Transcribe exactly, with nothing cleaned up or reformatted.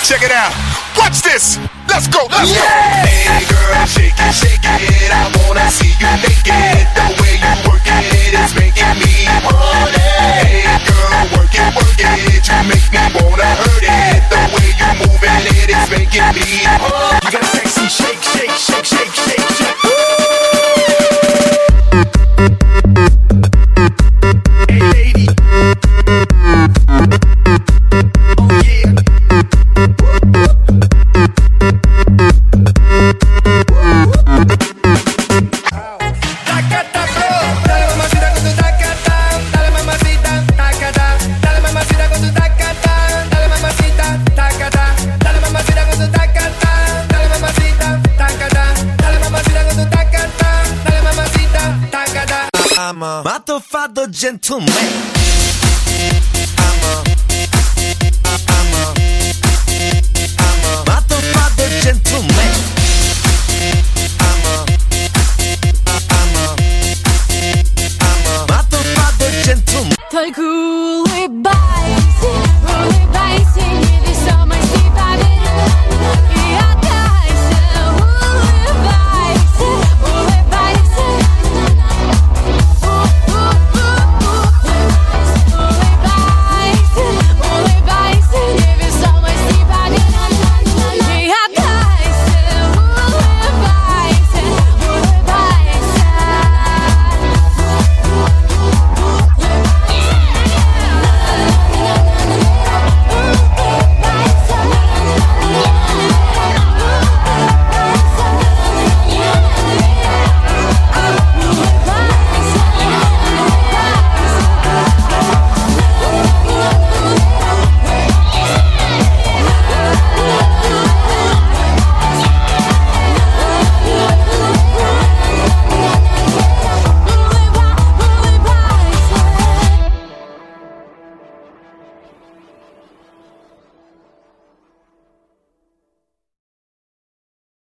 check it out. Watch this. Let's go, let's yeah. go. Hey girl, shake it, shake it. I wanna see you naked. The way you work it is making me want it. Hey girl, work it, work it. You make me wanna hurt it. The way you moving it is making me want it. You got a sexy shake, shake, shake, shake, shake, shake. Hey lady. Oh yeah. I'm a motherfucker gentleman. I'm a